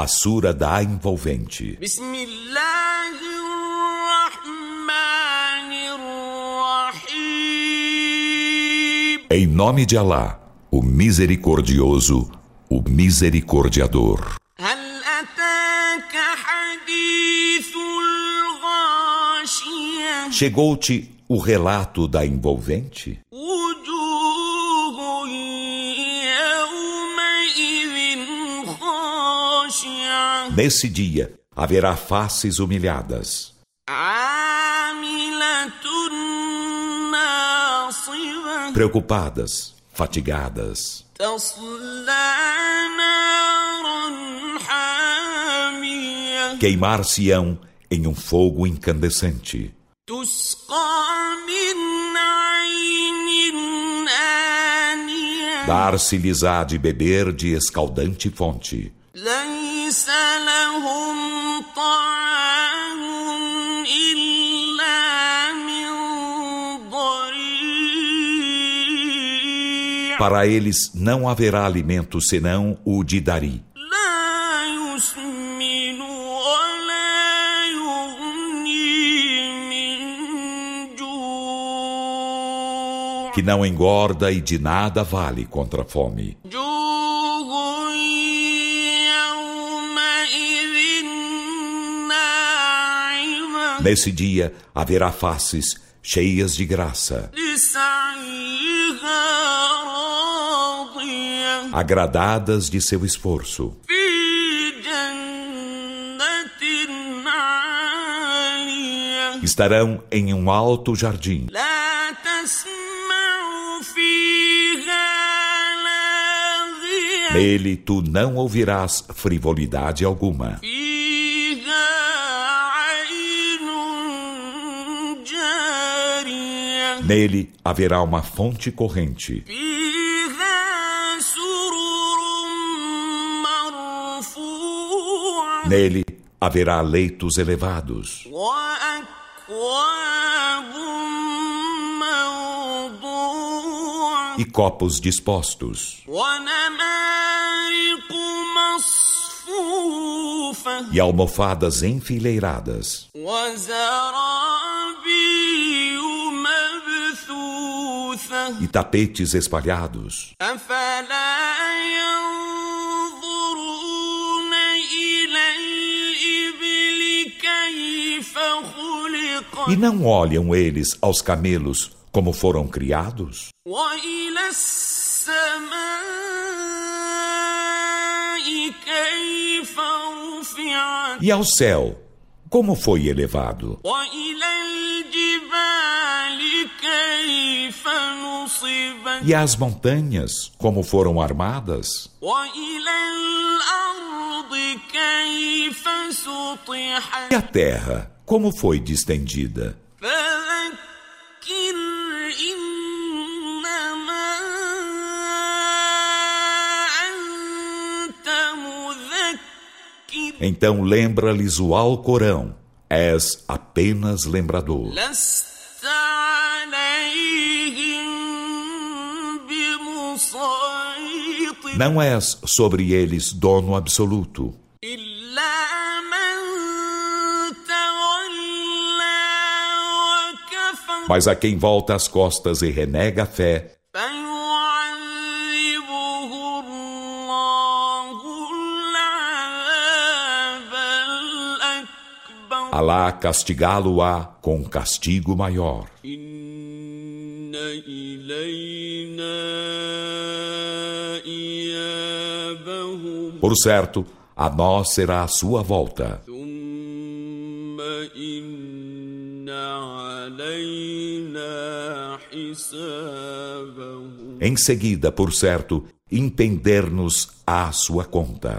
a sura da envolvente. Em nome de Alá, o misericordioso, o misericordiador. Chegou-te o relato da envolvente? Nesse dia haverá faces humilhadas, preocupadas, fatigadas. Queimar-se-ão em um fogo incandescente. Dar-se-lhes-á de beber de escaldante fonte. Para eles não haverá alimento senão o de dari, que não engorda e de nada vale contra a fome. Nesse dia haverá faces cheias de graça, agradadas de seu esforço. Estarão em um alto jardim. Nele tu não ouvirás frivolidade alguma. Nele haverá uma fonte corrente. Nele haverá leitos elevados e copos dispostos e almofadas enfileiradas e tapetes espalhados. E não olham eles aos camelos como foram criados? E ao céu, como foi elevado? E às montanhas, como foram armadas? E a terra, como foi distendida? Então lembra-lhes o Alcorão. És apenas lembrador. Não és sobre eles dono absoluto. Mas a quem volta as costas e renega a fé, Alá castigá-lo-á com castigo maior. Por certo, a nós será a sua volta. Em seguida, por certo, impender-nos à sua conta.